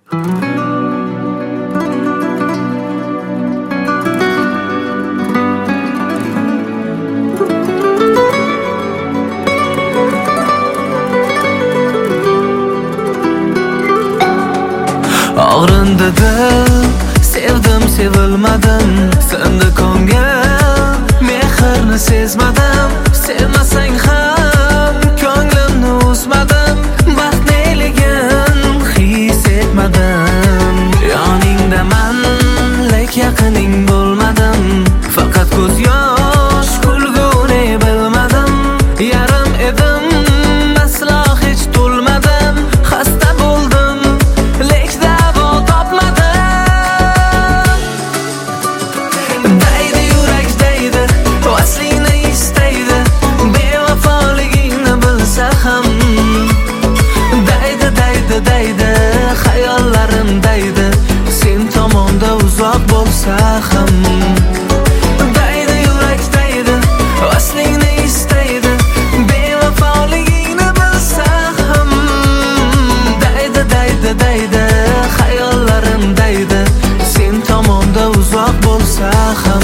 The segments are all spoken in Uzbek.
Og'rindi dil, sevdim sevilmadim, sindi ko'ngil, mehrni sezmadim. Sevmasang ham ko'nglimni uzmadim, baxt neligin his etmadim. Yoningdaman, lek yaqining bo'lmadim, faqat ko'z yosh kulguni bilmadim. Yarim edim, aslo hech to'lmadim, xasta bo'ldim, lek davo topmadim. Daydi yurak daydi, aslingni istaydi, bevafoligingni bilsa ham. Daydi daydi daydi, xayollarim daydi, sen tomonda uzoq bo'lsa ham. Daydi yurak daydi, aslingni istaydi, bevafoligingni bilsa ham. Daydi daydi daydi, xayollarim daydi, sen tomonda uzoq bo'lsa ham.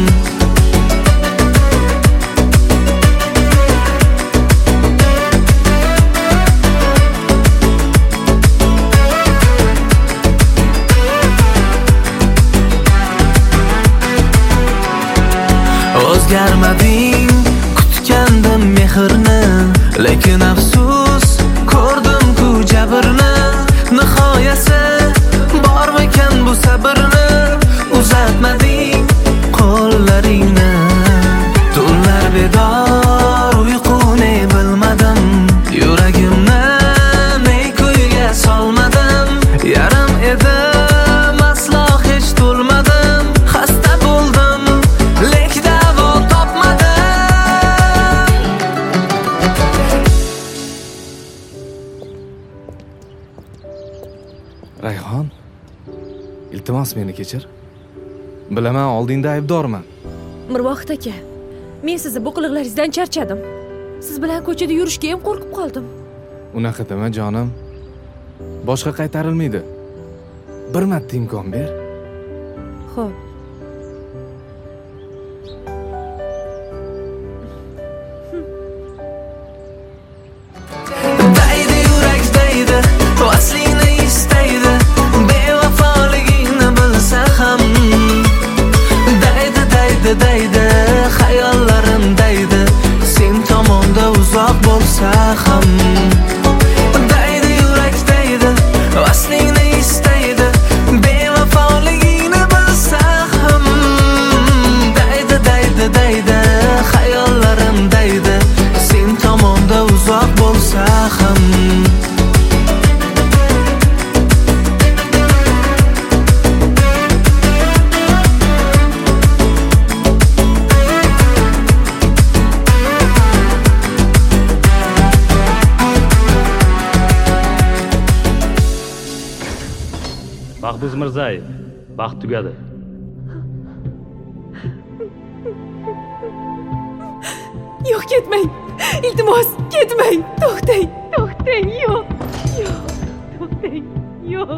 O'zgarmading, kutgandim mehrni, lekin afsus, ko'rdim-ku jabrni. Nihoyasi bormikan bu sabrni? Uzatmading qo'llaringni, tunlar bedor, uyquni bilmadim. Yuragimni ne kuyga solmadim, yarim edim, aslo hech to'lmadim. Xasta bo'ldim, lek davo topmadim. Rayhon, iltimos meni kechir. Bilaman, oldingda aybdorman. Mirvohid aka, men sizni bu qiliqlaringizdan charchadim. Siz bilan ko'chada yurishga ham qo'rqib qoldim. Unaqa dema jonim. Boshqa qaytarilmaydi. Bir marta imkon ber. Xo'p. Daydi yurak daydi, aslingni istaydi, bevafoligingni bilsa ham. Daydi daydi daydi, xayollarim daydi, sen tomonda uzoq bo'lsa ham. Daydi yurak daydi, aslingni istaydi, bevafoligingni bilsa ham. Daydi daydi daydi, xayollarim daydi, sen tomonda uzoq bo'lsa ham. Baxtbuz Mirzayev, vaqt tugadi. Yo'q, ketmang. Iltimos, ketmang. To'xtang. To'xtang. Yo'q. Yo'q. To'xtang. Yo'q.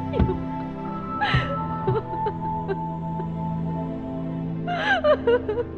Yo'q.